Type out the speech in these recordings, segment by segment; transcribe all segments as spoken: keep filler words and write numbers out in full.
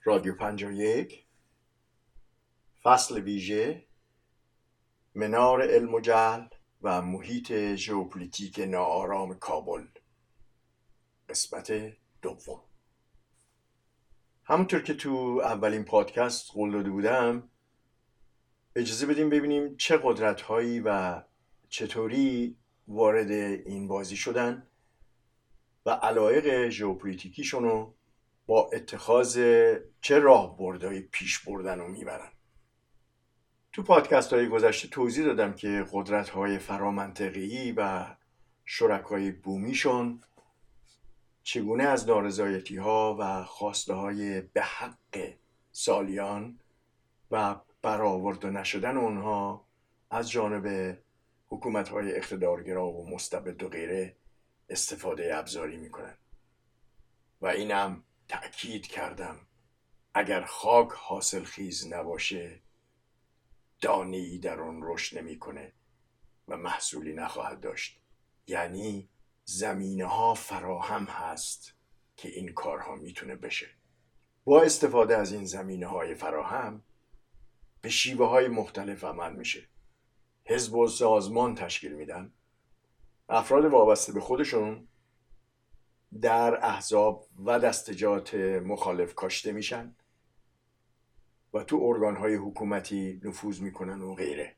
رادیو پنجاه و یک، فصل ویژه، منار علم و جهل و محیط ژئوپلیتیک ناآرام کابل، قسمت دوم. همونطور که تو اولین پادکست قول داده بودم، اجازه بدیم ببینیم چه قدرت‌هایی و چطوری وارد این بازی شدن و علایق ژئوپلیتیکیشون رو با اتخاذ چه راهبردهای پیش بردن رو میبرن. تو پادکست های گذشته توضیح دادم که قدرت های فرامنطقی و شرکای بومیشون چگونه از نارضایتی ها و خواسته های به حق سالیان و برآورده نشدن اونها از جانب حکومت های اقتدارگرا و مستبد و غیره استفاده ابزاری میکنن. و اینم تأکید کردم اگر خاک حاصل خیز نباشه دانه‌ای در آن رشد نمی‌کنه و محصولی نخواهد داشت. یعنی زمینه ها فراهم هست که این کارها میتونه بشه. با استفاده از این زمینه های فراهم به شیوه های مختلف عمل میشه. حزب و سازمان تشکیل میدن، افراد وابسته به خودشون در احزاب و دستجات مخالف کاشته میشن و تو ارگان‌های حکومتی نفوذ میکنن و غیره.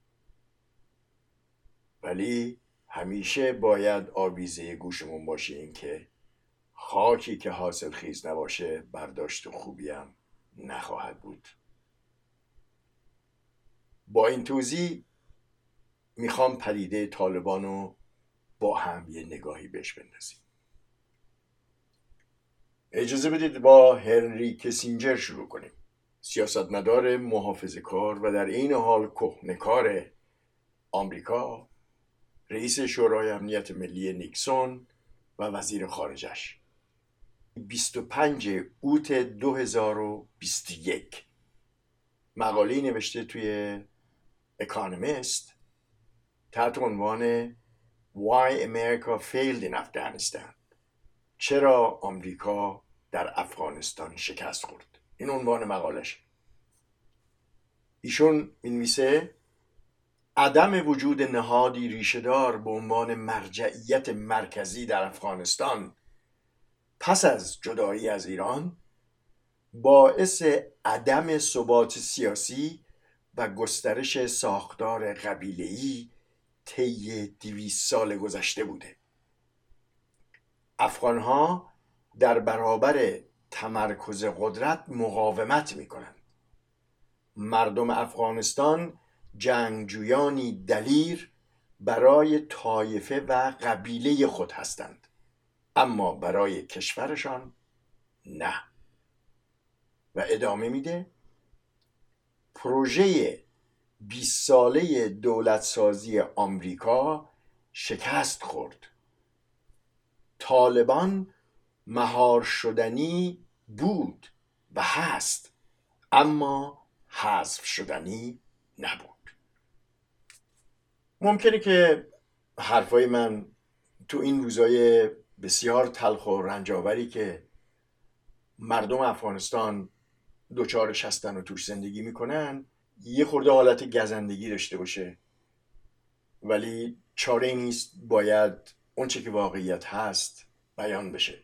ولی همیشه باید آویزه گوشمون باشه این که خاکی که حاصل خیز نباشه برداشت خوبی هم نخواهد بود. با این توضیح میخوام پدیده طالبان رو با هم یه نگاهی بهش بندازیم. اجازه بدید با هنری کسینجر شروع کنیم. سیاستمدار محافظه‌کار و در این حال کهنه‌کار آمریکا، رئیس شورای امنیت ملی نیکسون و وزیر خارجش. بیست و پنج اوت دو هزار و بیست و یک مقاله‌ای نوشته توی اکانومیست تحت عنوان Why America Failed in Afghanistan. چرا آمریکا در افغانستان شکست خورد. این عنوان مقالش. ایشون می‌نویسه عدم وجود نهادی ریشه‌دار به عنوان مرجعیت مرکزی در افغانستان پس از جدایی از ایران باعث عدم ثبات سیاسی و گسترش ساختار قبیله‌ای طی دویست سال گذشته بوده. افغانها در برابر تمرکز قدرت مقاومت می‌کنند. مردم افغانستان جنگجویانی دلیر برای طایفه و قبیله خود هستند، اما برای کشورشان نه. و ادامه میده پروژه بیست ساله دولت سازی آمریکا شکست خورد. طالبان مهار شدنی بود و هست، اما حذف شدنی نبود. ممکنه که حرفای من تو این روزای بسیار تلخ و رنجاوری که مردم افغانستان دوچارش هستن و توش زندگی میکنن یه خورده حالت گزندگی داشته باشه، ولی چاره نیست، باید اون چه که واقعیت هست بیان بشه.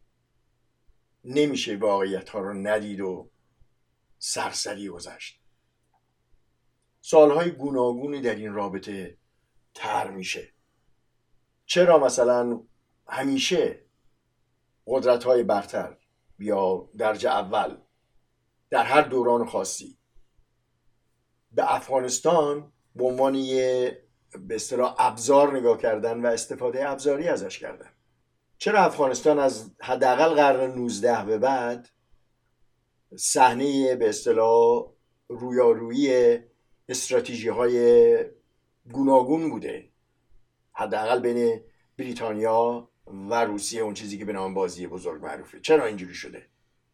نمیشه واقعیت ها رو ندید و سرسری گذشت. سالهای گوناگونی در این رابطه تر میشه. چرا مثلا همیشه قدرت‌های برتر یا درجه اول در هر دوران خاصی به افغانستان به عنوان یه به اصطلاح ابزار نگاه کردن و استفاده ابزاری ازش کردن؟ چرا افغانستان از حداقل قرن نوزده به بعد صحنه به اصطلاح رویارویی استراتژی‌های گوناگون بوده؟ حداقل بین بریتانیا و روسیه، اون چیزی که به نام بازی بزرگ معروفه. چرا اینجوری شده؟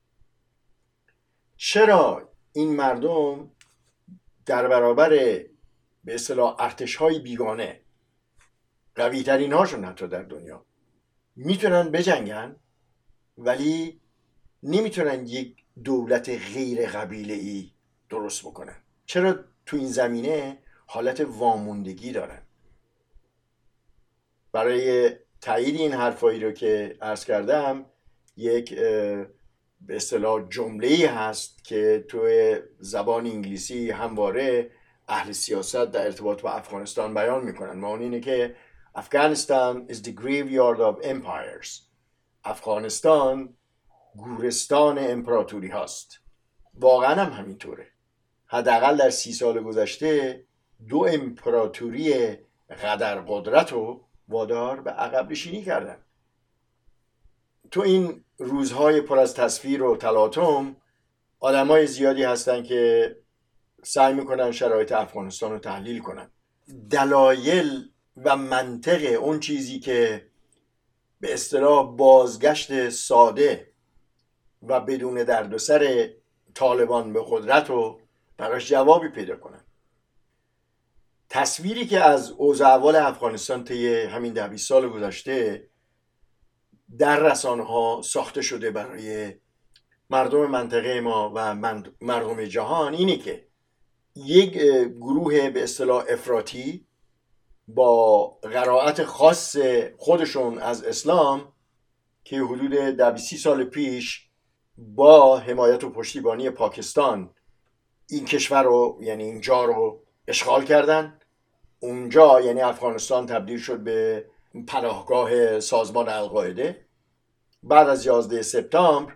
چرا این مردم در برابر به اصطلاح ارتش‌های بیگانه، قوی ترین هاشون حتی در دنیا، میتونن بجنگن ولی نمیتونن یک دولت غیر قبیله‌ای درست بکنن؟ چرا تو این زمینه حالت واموندگی دارن؟ برای تایید این حرفایی رو که عرض کردم یک به اصطلاح جمله‌ای هست که توی زبان انگلیسی همواره اهل سیاست در ارتباط با افغانستان بیان میکنن و اون اینه که Afghanistan is the graveyard of empires. افغانستان گورستان امپراتوری هاست. واقعا هم همینطوره. حداقل در سی سال گذشته دو امپراتوری قدر قدرت رو وادار به عقب نشینی کردن. تو این روزهای پر از تصویر و تلاطم آدمای زیادی هستن که سعی میکنن شرایط افغانستان رو تحلیل کنن. دلایل و منطق اون چیزی که به اصطلاح بازگشت ساده و بدون دردسر طالبان به قدرت رو براش جوابی پیدا کنن. تصویری که از اوضاع احوال افغانستان طی همین ده بیست سال گذشته در رسانه‌ها ساخته شده برای مردم منطقه ما و مردم جهان اینه که یک گروه به اصطلاح افراطی با قرائت خاص خودشون از اسلام که حدود ده سی سال پیش با حمایت و پشتیبانی پاکستان این کشور رو یعنی اینجا رو اشغال کردن. اونجا یعنی افغانستان تبدیل شد به پناهگاه سازمان القاعده. بعد از یازده سپتامبر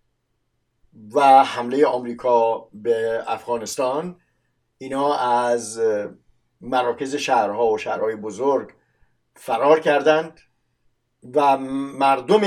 و حمله آمریکا به افغانستان اینا از مراکز شهرها و شهرهای بزرگ فرار کردند و مردم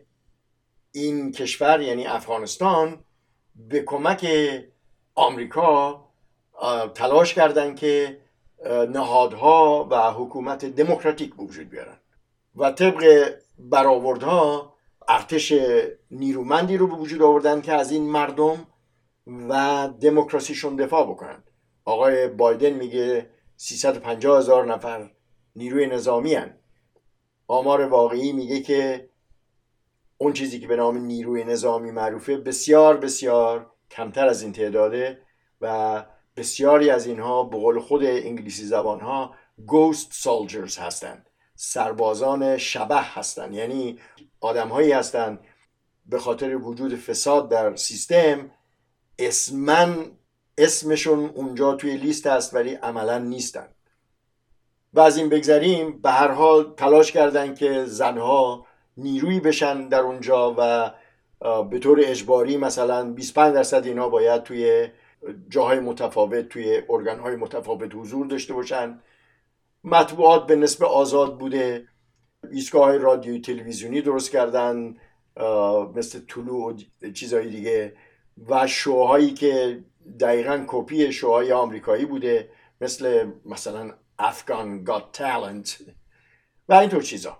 این کشور یعنی افغانستان به کمک آمریکا تلاش کردند که نهادها و حکومت دموکراتیک وجود بیارن و طبق برآوردها ارتش نیرومندی رو به وجود آوردن که از این مردم و دموکراسیشون دفاع بکنن. آقای بایدن میگه سیصد و پنجاه هزار نفر نیروی نظامی هن. آمار واقعی میگه که اون چیزی که به نام نیروی نظامی معروفه بسیار بسیار کمتر از این تعداده و بسیاری از اینها به قول خود انگلیسی زبانها ghost soldiers هستند، سربازان شبح هستند، یعنی آدم هایی هستند به خاطر وجود فساد در سیستم اسمن اسمشون اونجا توی لیست هست ولی عملا نیستن. و از این بگذریم به هر حال تلاش کردن که زنها نیروی بشن در اونجا و به طور اجباری مثلا بیست و پنج درصد اینا باید توی جاهای متفاوت توی ارگانهای متفاوت حضور داشته باشن. مطبوعات به نسبت آزاد بوده. ایستگاه‌های رادیویی تلویزیونی درست کردن مثل طلوع و چیزهای دیگه و شوهایی که دقیقاً کپی شوهای آمریکایی بوده مثل مثلا افغان گات تالنت و اینطور چیزا.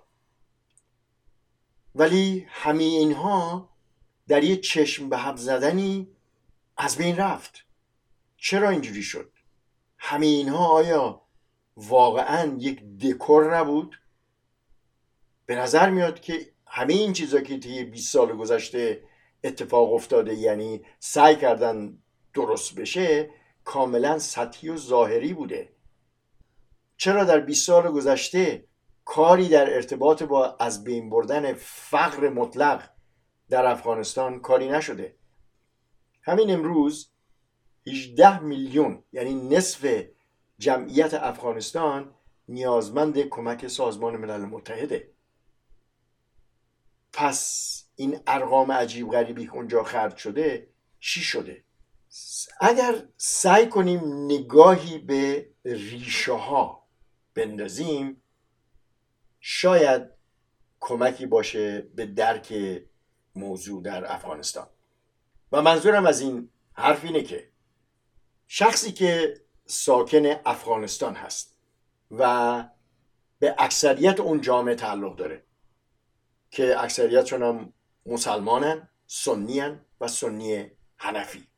ولی همه اینها در یه چشم به هم زدنی از بین رفت. چرا اینجوری شد؟ همه اینها آیا واقعاً یک دکور نبود؟ به نظر میاد که همه این چیزا که طی بیست سال گذشته اتفاق افتاده یعنی سعی کردن درست بشه کاملا سطحی و ظاهری بوده. چرا در بیست سال گذشته کاری در ارتباط با از بین بردن فقر مطلق در افغانستان کاری نشده؟ همین امروز هجده میلیون یعنی نصف جمعیت افغانستان نیازمند کمک سازمان ملل متحده. پس این ارقام عجیب غریبی که اونجا خرج شده چی شده؟ اگر سعی کنیم نگاهی به ریشه ها بندازیم شاید کمکی باشه به درک موضوع در افغانستان. و منظورم از این حرف اینه که شخصی که ساکن افغانستان هست و به اکثریت اون جامعه تعلق داره که اکثریتشون هم مسلمانن، سنیان و سنی حنفی،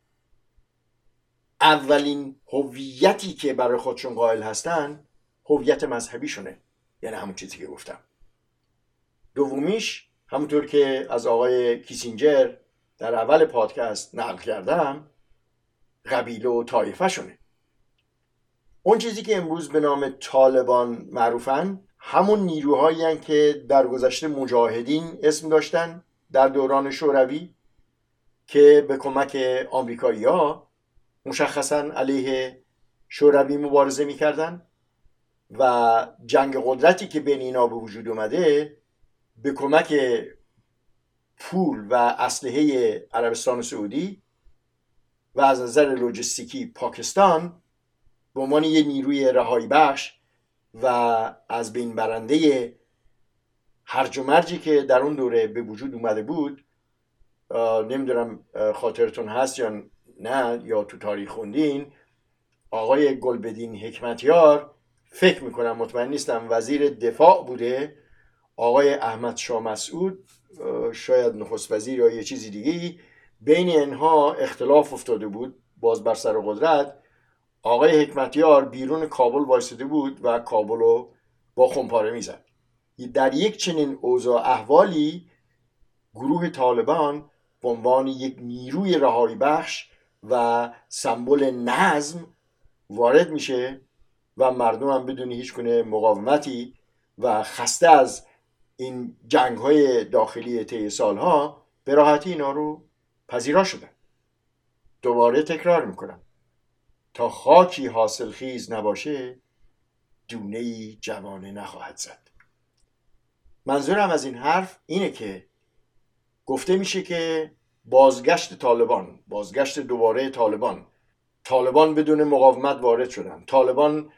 اولین هویتی که برای خودشون قائل هستن هویت مذهبیشونه، یعنی همون چیزی که گفتم. دومیش همونطور که از آقای کیسینجر در اول پادکست نقل کردم قبیله و طایفه شونه. اون چیزی که امروز به نام طالبان معروفن همون نیروهایی هستند که در گذشته مجاهدین اسم داشتن در دوران شوروی که به کمک آمریکایی‌ها مشخصاً علیه شوروی مبارزه می‌کردن و جنگ قدرتی که بین اینا به وجود اومده به کمک پول و اسلحه عربستان سعودی و از نظر لوجستیکی پاکستان به عنوان یه نیروی رهایی بخش و از بین برنده هرج و مرجی که در اون دوره به وجود اومده بود، نمیدونم خاطرتون هست یا نه یا تو تاریخ خوندین، آقای گلبدین حکمتیار، فکر میکنم مطمئن نیستم، وزیر دفاع بوده، آقای احمد شاه مسعود شاید نخست وزیر یا یه چیزی دیگه، بین اینها اختلاف افتاده بود باز بر سر قدرت. آقای حکمتیار بیرون کابل وایساده بود و کابل رو با خمپاره میزد. در یک چنین اوضاع احوالی گروه طالبان به عنوان یک نیروی رهایی بخش و سمبل نظم وارد میشه و مردم هم بدون هیچ گونه مقاومتی و خسته از این جنگ های داخلی طی سالها به راحتی اینا رو پذیرا شدن. دوباره تکرار میکنم، تا خاکی حاصل خیز نباشه دونه‌ای جوانه نخواهد زد. منظورم از این حرف اینه که گفته میشه که بازگشت طالبان، بازگشت دوباره طالبان، طالبان بدون مقاومت وارد شدن، طالبان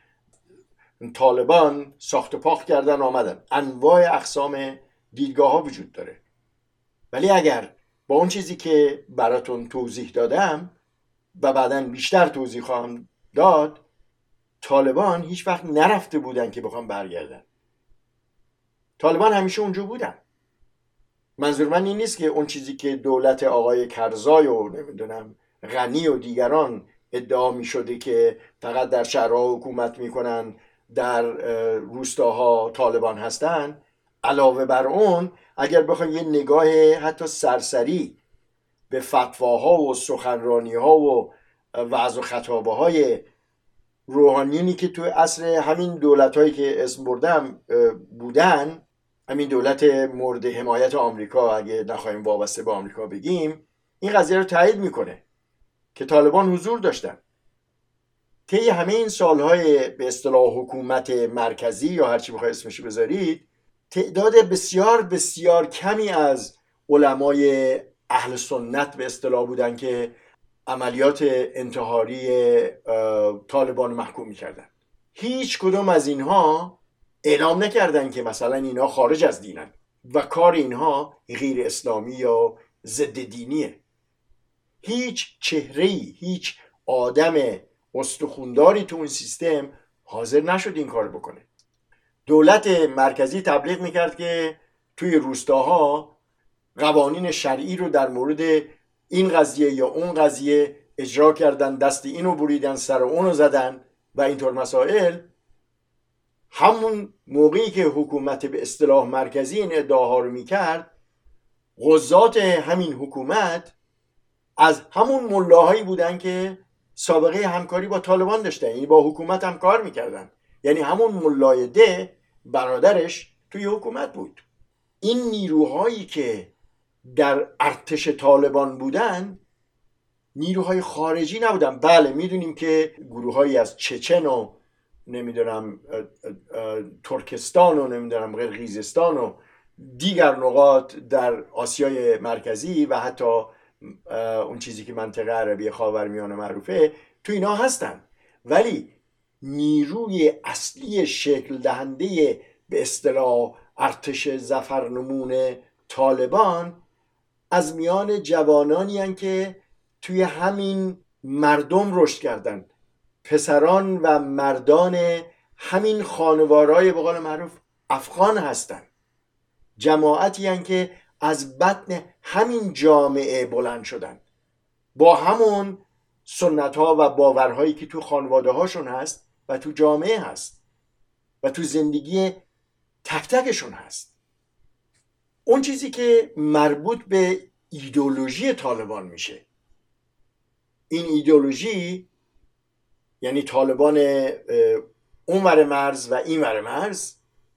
طالبان ساخت و پاخت کردن آمدن. انواع اقسام دیدگاه ها وجود داره، ولی اگر با اون چیزی که براتون توضیح دادم و بعداً بیشتر توضیح خواهم داد، طالبان هیچ وقت نرفته بودن که بخوام برگردن. طالبان همیشه اونجا بودن. منظور من این نیست که اون چیزی که دولت آقای کرزای و نمیدونم غنی و دیگران ادعا می شده که فقط در شهرها حکومت میکنن، در روستاها طالبان هستن. علاوه بر اون اگر بخوایم یه نگاه حتی سرسری به فتواها و سخنرانیها و وعظ و خطابه های روحانیونی که توی عصر همین دولت‌هایی که اسم بردم بودن، همین دولت مورد حمایت آمریکا اگه نخواهیم وابسته به آمریکا بگیم، این قضیه رو تایید میکنه که طالبان حضور داشتن. طی همه این سالهای به اصطلاح حکومت مرکزی یا هرچی بخوای اسمش بذارید، تعداد بسیار بسیار کمی از علمای اهل سنت به اصطلاح بودن که عملیات انتحاری طالبان محکوم میکردن. هیچ کدوم از اینها اعلام نکردن که مثلا اینها خارج از دینن و کار اینها غیر اسلامی یا ضد دینیه. هیچ چهره‌ای، هیچ آدم استخونداری تو اون سیستم حاضر نشد این کار بکنه. دولت مرکزی تبلیغ میکرد که توی روستاها قوانین شرعی رو در مورد این قضیه یا اون قضیه اجرا کردن، دست اینو بریدن، سر اونو زدن و اینطور مسائل. همون موقعی که حکومت به اصطلاح مرکزی این ادعاها رو میکرد، قضات همین حکومت از همون ملاهایی بودن که سابقه همکاری با طالبان داشتن، یعنی با حکومت هم کار میکردن. یعنی همون ملای ده برادرش توی حکومت بود. این نیروهایی که در ارتش طالبان بودن نیروهای خارجی نبودن. بله میدونیم که گروهایی از چچن و نمیدونم ترکستان و نمیدونم قرقیزستان و دیگر نقاط در آسیای مرکزی و حتی اون چیزی که منطقه عربی خاورمیانه معروفه تو اینا هستن، ولی نیروی اصلی شکل دهنده به اصطلاح ارتش ظفرنمون طالبان از میان جوانانی هستند که توی همین مردم رشد کردن، پسران و مردان همین خانوارای به قول معروف افغان هستن. جماعتی هستند که از بطن همین جامعه بلند شدن، با همون سنت ها و باورهایی که تو خانواده هاشون هست و تو جامعه هست و تو زندگی تک تکشون هست. اون چیزی که مربوط به ایدئولوژی طالبان میشه. این ایدئولوژی یعنی طالبان اونور مرز و اینور مرز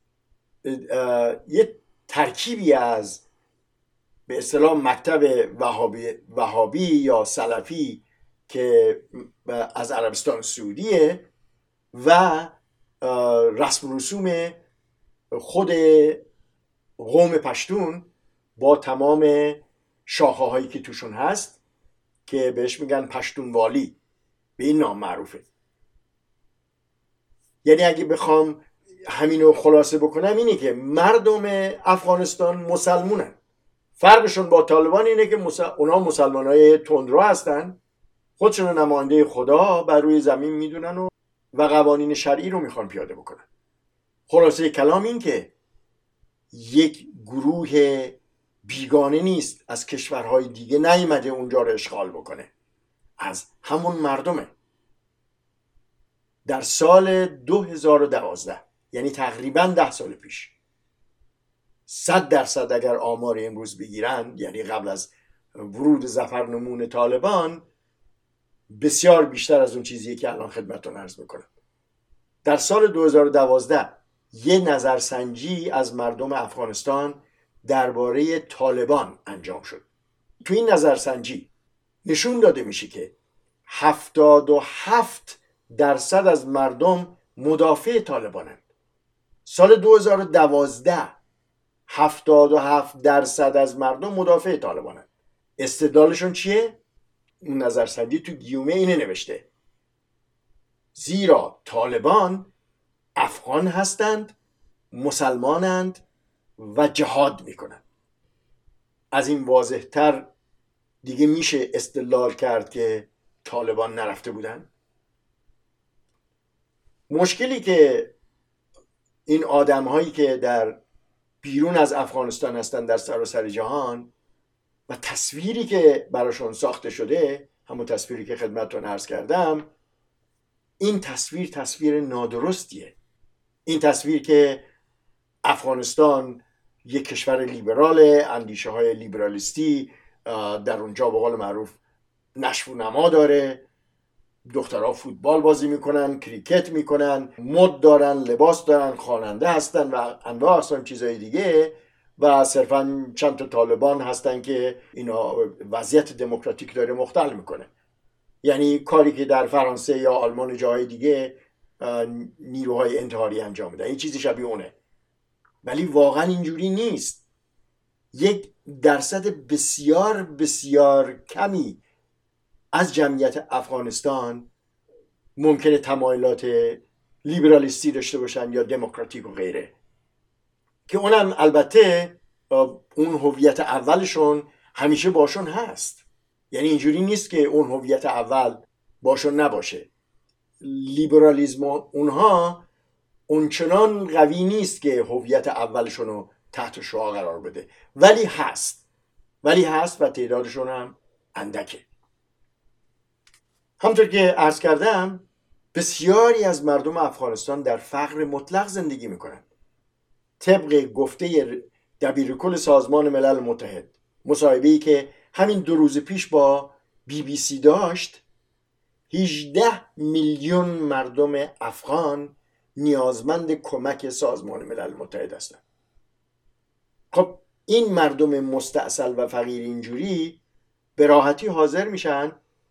یه ترکیبی از به اصطلاح مکتب وهابی, وهابی یا سلفی که از عربستان سعودیه و رسم و رسوم خود قوم پشتون با تمام شاخه هایی که توشون هست که بهش میگن پشتونوالی، به این نام معروفه. یعنی اگه بخوام همینو خلاصه بکنم اینه که مردم افغانستان مسلمونن. فرقشون با طالبان اینه که مسل... اونا مسلمان های تندرو هستن، خودشون نماینده خدا بر روی زمین میدونن و و قوانین شرعی رو میخوان پیاده بکنن. خلاصه کلام این که یک گروه بیگانه نیست از کشورهای دیگه نیامده اونجا رو اشغال بکنه، از همون مردمه. در سال دو هزار و دوازده یعنی تقریبا ده سال پیش، صد درصد اگر آمار امروز بگیرن، یعنی قبل از ورود ظفرنمون طالبان، بسیار بیشتر از اون چیزیه که الان خدمتتون عرض میکنم. در سال دو هزار و دوازده یه نظرسنجی از مردم افغانستان درباره طالبان انجام شد. تو این نظرسنجی نشون داده میشه که هفتاد و هفت درصد از مردم مدافع طالبانند. سال دو هزار و دوازده هفتاد و هفت درصد از مردم مدافع طالبانند. استدلالشون چیه؟ اون نظرسنجی تو گیومه اینه نوشته: زیرا طالبان افغان هستند، مسلمانند و جهاد میکنند. از این واضح‌تر دیگه میشه استدلال کرد که طالبان نرفته بودن؟ مشکلی که این آدم هایی که در بیرون از افغانستان هستن در سراسر جهان و تصویری که براشون ساخته شده، همون تصویری که خدمتتون عرض کردم، این تصویر تصویر نادرستیه. این تصویر که افغانستان یک کشور لیبرال، اندیشه های لیبرالیستی در اونجا به قول معروف نشو و نما داره، دخترها فوتبال بازی میکنن، کریکت میکنن، مد دارن، لباس دارن، خواننده هستن و انواع اقسام چیزهای دیگه، و صرفا چند تا طالبان هستن که اینا وضعیت دموکراتیک داره مختل میکنه. یعنی کاری که در فرانسه یا آلمان و جاهای دیگه نیروهای انتحاری انجام میدن، این چیزی شبیه اونه. ولی واقعا اینجوری نیست. یک درصد بسیار بسیار کمی از جمعیت افغانستان ممکنه تمایلات لیبرالیستی داشته باشن یا دموکراتیک و غیره، که اونم البته اون هویت اولشون همیشه باشون هست. یعنی اینجوری نیست که اون هویت اول باشون نباشه. لیبرالیسم اونها اونچنان قوی نیست که هویت اولشون رو تحت شعاع قرار بده، ولی هست ولی هست و تعدادشون هم اندکه. همونطور که عرض کردم، بسیاری از مردم افغانستان در فقر مطلق زندگی میکنن. طبق گفته دبیرکل سازمان ملل متحد، مصاحبه‌ای که همین دو روز پیش با بی بی سی داشت، هجده میلیون مردم افغان نیازمند کمک سازمان ملل متحد هستند. خب این مردم مستعسل و فقیر اینجوری به راحتی حاضر میشن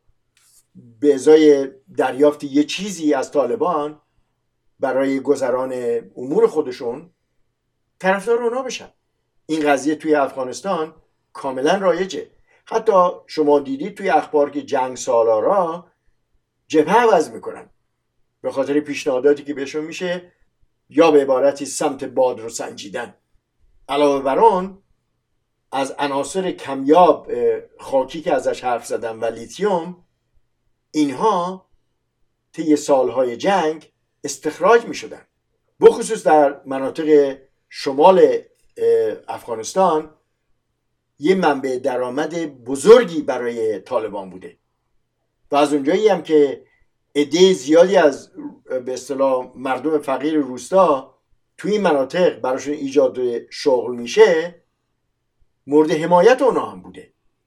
به ازای دریافت یه چیزی از طالبان برای گذران امور خودشون طرفدار اونا بشن. این قضیه توی افغانستان کاملا رایجه. حتی شما دیدید توی اخبار که جنگ سالارا جبهه عوض میکنن به خاطر پیشنهاداتی که بهشون میشه، یا به عبارتی سمت باد رو سنجیدن. علاوه بر اون، از عناصر کمیاب خاکی که ازش حرف زدن و لیتیوم، اینها طی سالهای جنگ استخراج میشدن. بخصوص در مناطق شمال افغانستان یه منبع درآمد بزرگی برای طالبان بوده و از اونجایی هم که عده زیادی از به اصطلاح مردم فقیر روستا توی این مناطق براشون ایجاد شغل میشه، مورد حمایت اونا هم بوده.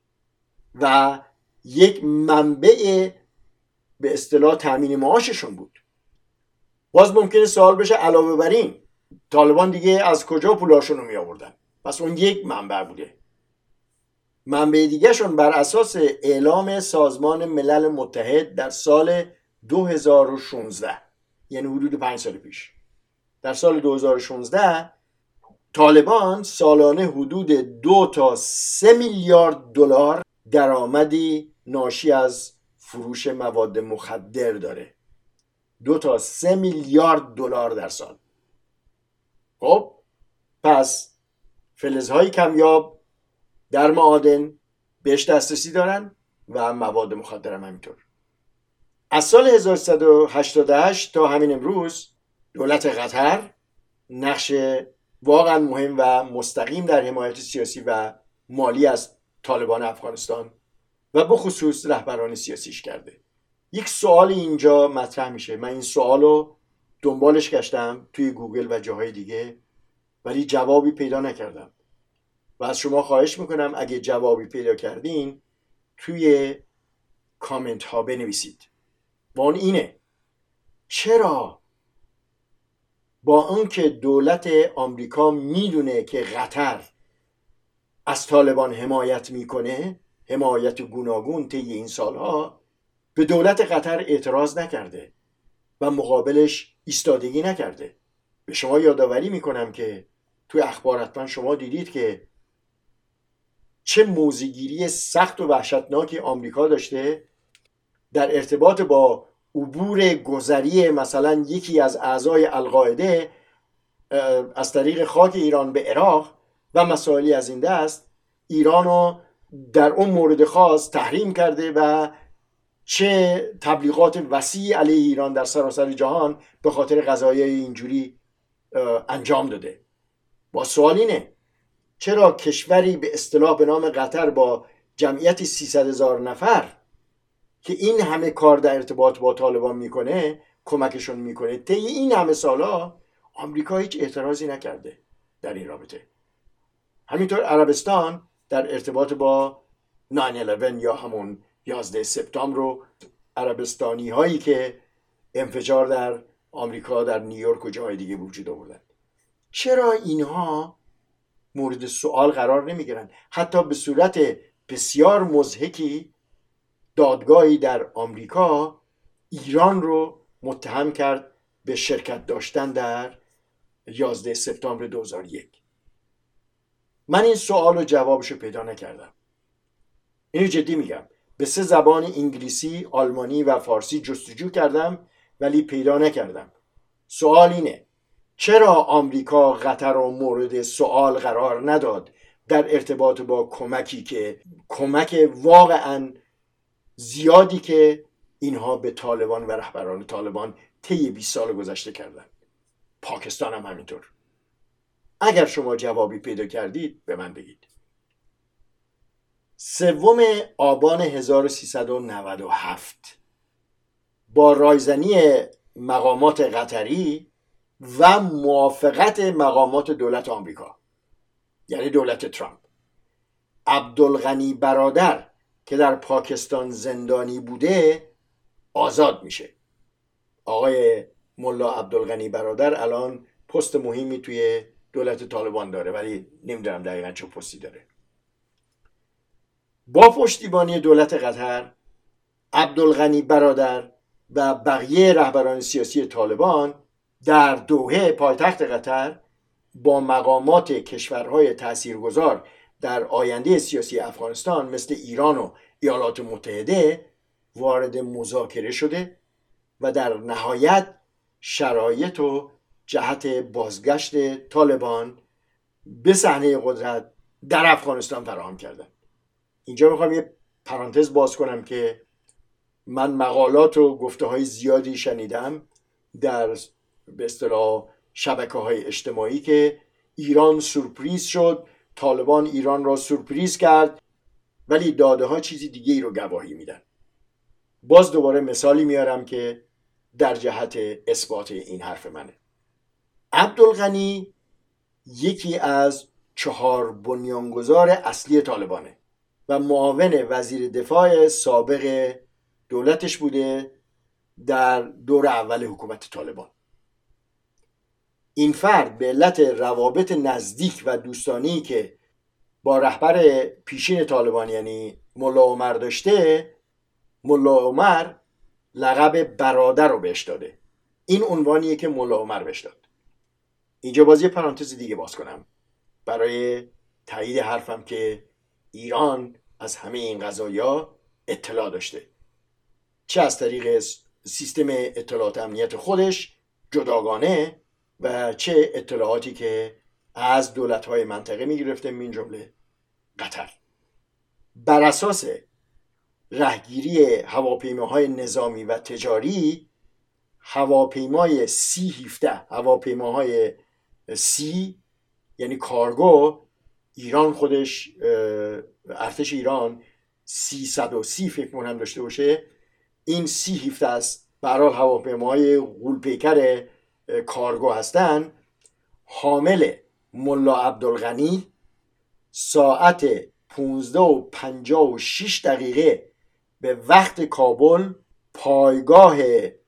و یک منبع به اصطلاح تامین معاششون بود. باز ممکنه سوال بشه علاوه بر این طالبان دیگه از کجا پولاشون رو می آوردن؟ پس اون یک منبع بوده. منبع دیگه شون بر اساس اعلام سازمان ملل متحد در سال دو هزار و شانزده، یعنی حدود پنج سال پیش، در سال دو هزار و شانزده طالبان سالانه حدود دو تا سه میلیارد دلار درآمدی ناشی از فروش مواد مخدر داره. دو تا سه میلیارد دلار در سال. خب پس فلزهای کمیاب در معادن بهش دسترسی دارن و مواد مخدر هم همینطور. از سال هزار و سیصد و هشتاد و هشت تا همین امروز دولت قطر نقش واقعا مهم و مستقیم در حمایت سیاسی و مالی از طالبان افغانستان و به خصوص رهبران سیاسیش کرده. یک سوال اینجا مطرح میشه، من این سوال رو دنبالش گشتم توی گوگل و جاهای دیگه ولی جوابی پیدا نکردم و از شما خواهش میکنم اگه جوابی پیدا کردین توی کامنت ها بنویسید. و اون اینه: چرا با آنکه دولت آمریکا میدونه که قطر از طالبان حمایت میکنه، حمایت گوناگون طی این سالها، به دولت قطر اعتراض نکرده و مقابلش ایستادگی نکرده؟ به شما یادآوری میکنم که توی اخبار حتما شما دیدید که چه موضع‌گیری سخت و وحشتناکی آمریکا داشته در ارتباط با عبور گذری مثلا یکی از اعضای القاعده از طریق خاک ایران به عراق و مسائلی از این دست. ایرانو در اون مورد خاص تحریم کرده و چه تبلیغات وسیع علیه ایران در سراسر جهان به خاطر قضایای اینجوری انجام داده. با سوال اینه: چرا کشوری به اصطلاح به نام قطر با جمعیتی سیصد هزار نفر که این همه کار در ارتباط با طالبان میکنه، کمکشون میکنه طی این همه سالا، آمریکا هیچ اعتراضی نکرده در این رابطه؟ همینطور عربستان در ارتباط با ناین الیون یا همون یازده سپتامبر رو، عربستانی هایی که انفجار در آمریکا در نیویورک و جای دیگه وجود آوردن، چرا اینها مورد سوال قرار نمیگیرن؟ حتی به صورت بسیار مضحکی دادگاهی در آمریکا ایران رو متهم کرد به شرکت داشتن در یازده سپتامبر دو هزار و یک. من این سوال و جوابشو پیدا نکردم. اینو جدی میگم، به سه زبان انگلیسی، آلمانی و فارسی جستجو کردم ولی پیدا نکردم. سوال اینه: چرا آمریکا قطر رو مورد سوال قرار نداد در ارتباط با کمکی که کمک واقعا زیادی که اینها به طالبان و رهبران طالبان طی بیست سال گذشته کردن؟ پاکستان هم همینطور. اگر شما جوابی پیدا کردید به من بگید. سوم آبان هزار و سیصد و نود و هفت با رایزنی مقامات قطری و موافقت مقامات دولت آمریکا، یعنی دولت ترامپ، عبدالغنی برادر که در پاکستان زندانی بوده آزاد میشه. آقای ملا عبدالغنی برادر الان پست مهمی توی دولت طالبان داره ولی نمیدونم دقیقا چه پستی داره. با پشتیبانی دولت قطر، عبدالغنی برادر و بقیه رهبران سیاسی طالبان در دوحه پایتخت قطر با مقامات کشورهای تاثیرگذار در آینده سیاسی افغانستان مثل ایران و ایالات متحده وارد مذاکره شده و در نهایت شرایط و جهت بازگشت طالبان به صحنه قدرت در افغانستان فراهم کردن. اینجا میخوام یه پرانتز باز کنم که من مقالات و گفته های زیادی شنیدم در به اصطلاح شبکه های اجتماعی که ایران سورپریز شد، طالبان ایران را سورپریز کرد، ولی داده ها چیزی دیگه ای رو گواهی میدن. باز دوباره مثالی میارم که در جهت اثبات این حرف منه. عبدالغنی یکی از چهار بنیانگذار اصلی طالبانه. و معاون وزیر دفاع سابق دولتش بوده در دور اول حکومت طالبان. این فرد به علت روابط نزدیک و دوستانی که با رهبر پیشین طالبان یعنی ملا عمر داشته، ملا عمر لقب برادر رو بهش داده. این عنوانیه که ملا عمر بهش داد. اینجا باز یه پرانتز دیگه باز کنم برای تایید حرفم که ایران از همه این قضایا اطلاع داشته، چه از طریق سیستم اطلاعات امنیت خودش جداگانه و چه اطلاعاتی که از دولت‌های منطقه می‌گرفته، من جمله قطر. بر اساس رهگیری هواپیماهای نظامی و تجاری، هواپیمای سی هفده، هواپیماهای سی یعنی کارگو، ایران خودش ارتش ایران سیصد و سی فکر کنم داشته باشه، این سی هفده است، به هر حال هواپیماهای غول‌پیکر کارگو هستن. حامل ملا عبدالغنی ساعت پانزده و پنجاه و شش دقیقه به وقت کابل پایگاه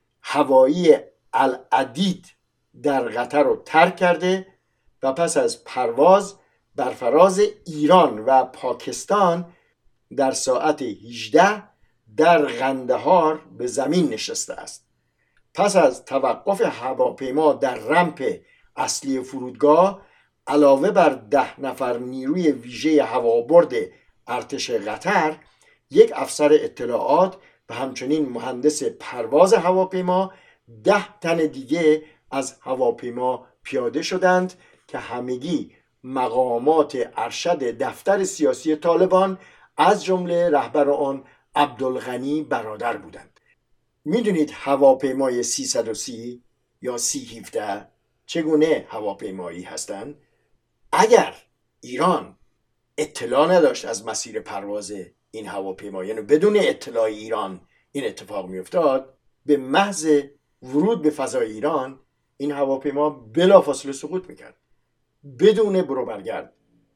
هوایی العدید در قطر رو ترک کرده و پس از پرواز بر فراز ایران و پاکستان در ساعت هجده در قندهار به زمین نشسته است. پس از توقف هواپیما در رمپ اصلی فرودگاه، علاوه بر ده نفر نیروی ویژه هوابرد ارتش قطر، یک افسر اطلاعات و همچنین مهندس پرواز هواپیما، ده تن دیگه از هواپیما پیاده شدند که همگی مقامات ارشد دفتر سیاسی طالبان از جمله رهبر آن عبدالغنی برادر بودند. میدونید هواپیمای سیصد و سی یا سی هفده چگونه هواپیمایی هستند؟ اگر ایران اطلاع نداشت از مسیر پرواز این هواپیما، یعنی بدون اطلاع ایران این اتفاق میافتاد، به محض ورود به فضای ایران این هواپیما بلافاصله سقوط میکرد بدون برو برگرد.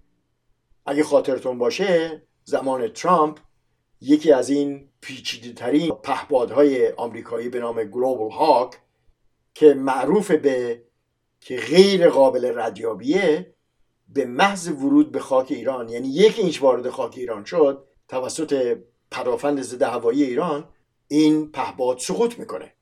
اگه خاطرتون باشه زمان ترامپ یکی از این پیچیده ترین پهپادهای آمریکایی به نام گلوبال هاک که معروف به که غیر قابل ردیابیه، به محض ورود به خاک ایران، یعنی یک اینچ وارد خاک ایران شد توسط پدافند ضد هوایی ایران، این پهپاد سقوط میکنه.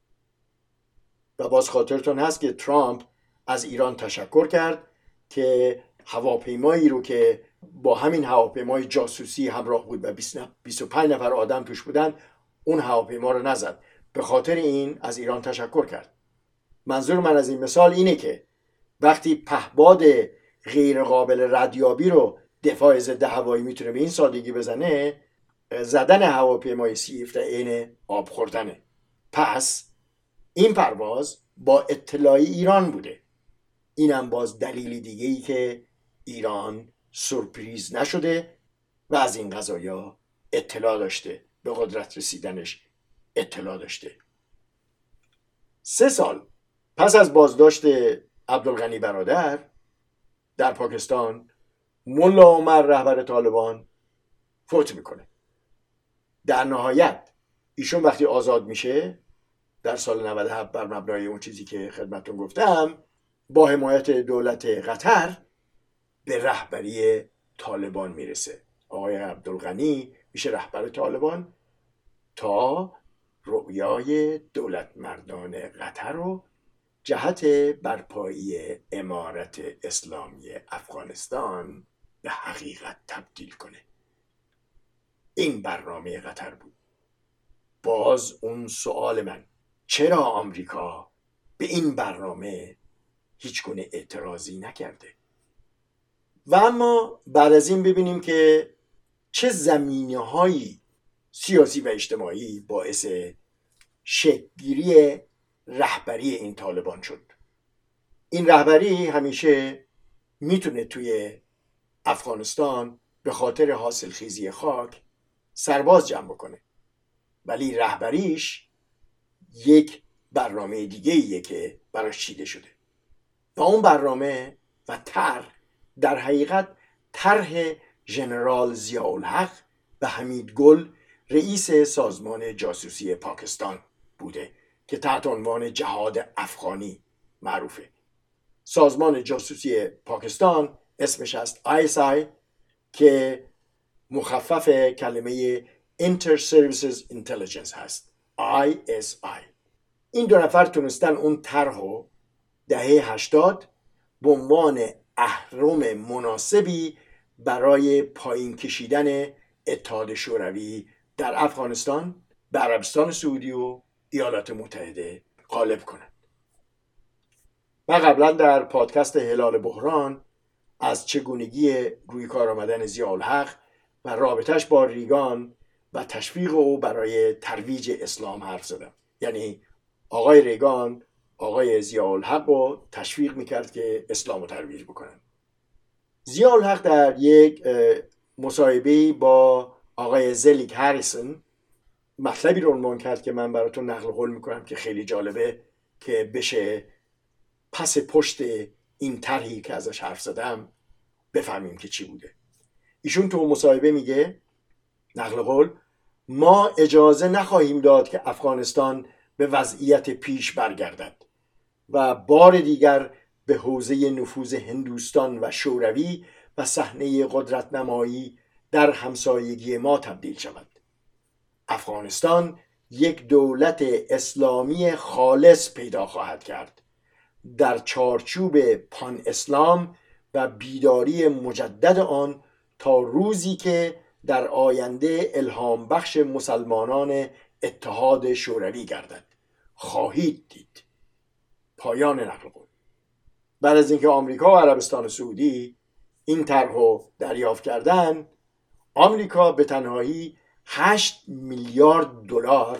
و باز خاطرتون هست که ترامپ از ایران تشکر کرد که هواپیمایی رو که با همین هواپیمای جاسوسی همراه بود و بیست و پنج نفر آدم توش بودن، اون هواپیما رو نزد. به خاطر این از ایران تشکر کرد. منظور من از این مثال اینه که وقتی پهپاد غیر قابل ردیابی رو دفاع ضد هوایی میتونه به این سادگی بزنه، زدن هواپیمای سی هفده عین آب خوردنه. پس این پرواز با اطلاع ایران بوده. اینم باز دلیلی دیگه ای که ایران سورپریز نشده و از این قضایا اطلاع داشته، به قدرت رسیدنش اطلاع داشته. سه سال پس از بازداشت عبدالغنی برادر در پاکستان، ملا عمر رهبر طالبان فوت میکنه. در نهایت ایشون وقتی آزاد میشه در سال نود و هفت بر مبنای اون چیزی که خدمتتون گفتم، با حمایت دولت قطر به رهبری طالبان میرسه. آقای عبدالغنی میشه رهبر طالبان تا رؤیای دولت مردان قطر رو جهت برپایی امارت اسلامی افغانستان به حقیقت تبدیل کنه. این برنامه قطر بود. باز اون سوال من، چرا آمریکا به این برنامه هیچ گونه اعتراضی نکرده؟ و اما بعد از این ببینیم که چه زمینه‌هایی سیاسی و اجتماعی باعث شکل‌گیری رهبری این طالبان شد. این رهبری همیشه میتونه توی افغانستان به خاطر حاصلخیزی خاک سرباز جمع بکنه، ولی رهبریش یک برنامه دیگه ایه که براش چیده شده و اون برنامه و طرح در حقیقت طرح ژنرال ضیاءالحق و حمید گل رئیس سازمان جاسوسی پاکستان بوده که تحت عنوان جهاد افغانی معروفه. سازمان جاسوسی پاکستان اسمش است آی اس آی که مخفف کلمه Inter Services Intelligence هست، آی اس آی. این دو نفر تونستن اون طرحو دهه هشتاد به عنوان اهرم مناسبی برای پایین کشیدن اتحاد شوروی در افغانستان به عربستان سعودی و ایالات متحده غالب کنند. من قبلا در پادکست هلال بحران از چگونگی روی کار آمدن ضیاءالحق و رابطش با ریگان و تشویق او برای ترویج اسلام حرف زدم. یعنی آقای ریگان آقای ضیاءالحق رو تشویق میکرد که اسلام رو ترویج بکنن. ضیاءالحق در یک مصاحبه با آقای زلیک هریسون مطلبی رو عنوان کرد که من براتون نقل قول میکنم که خیلی جالبه که بشه پس پشت این طرحی که ازش حرف زدم بفهمیم که چی بوده. ایشون تو مصاحبه میگه نقل قول: ما اجازه نخواهیم داد که افغانستان به وضعیت پیش برگردد و بار دیگر به حوزه نفوذ هندوستان و شوروی و صحنه قدرت نمایی در همسایگی ما تبدیل شود. افغانستان یک دولت اسلامی خالص پیدا خواهد کرد در چارچوب پان اسلام و بیداری مجدد آن تا روزی که در آینده الهام بخش مسلمانان اتحاد شوروی گردد. خواهید دید. پایان نقل قول. بعد از اینکه آمریکا و عربستان سعودی این طرحو دریافت کردن، آمریکا به تنهایی هشت میلیارد دلار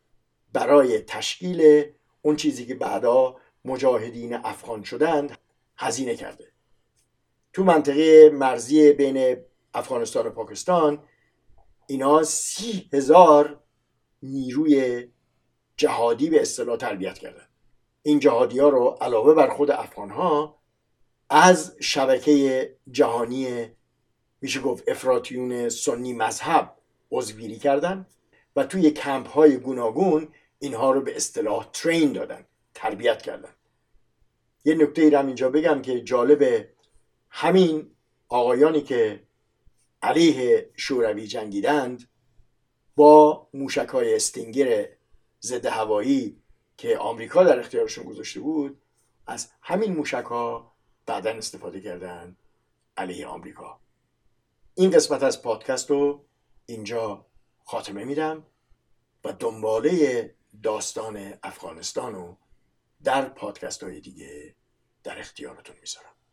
برای تشکیل اون چیزی که بعدا مجاهدین افغان شدند هزینه کرده. تو منطقه مرزی بین افغانستان و پاکستان اینا سی هزار نیروی جهادی به اصطلاح تربیت کردن. این جهادی ها رو علاوه بر خود افغان ها از شبکه جهانی میشه گفت افراطیون سنی مذهب عضوگیری کردن و توی کمپ های گوناگون اینها رو به اصطلاح ترین دادن، تربیت کردن. یه نکته ای رو هم اینجا بگم که جالبه، همین آقایانی که علیه شوروی جنگیدند با موشک‌های استینگر ضد هوایی که آمریکا در اختیارشون گذاشته بود، از همین موشک‌ها بعداً استفاده کردن علیه آمریکا. این قسمت از پادکست رو اینجا خاتمه میدم و دنباله داستان افغانستان رو در پادکست های دیگه در اختیارتون میذارم.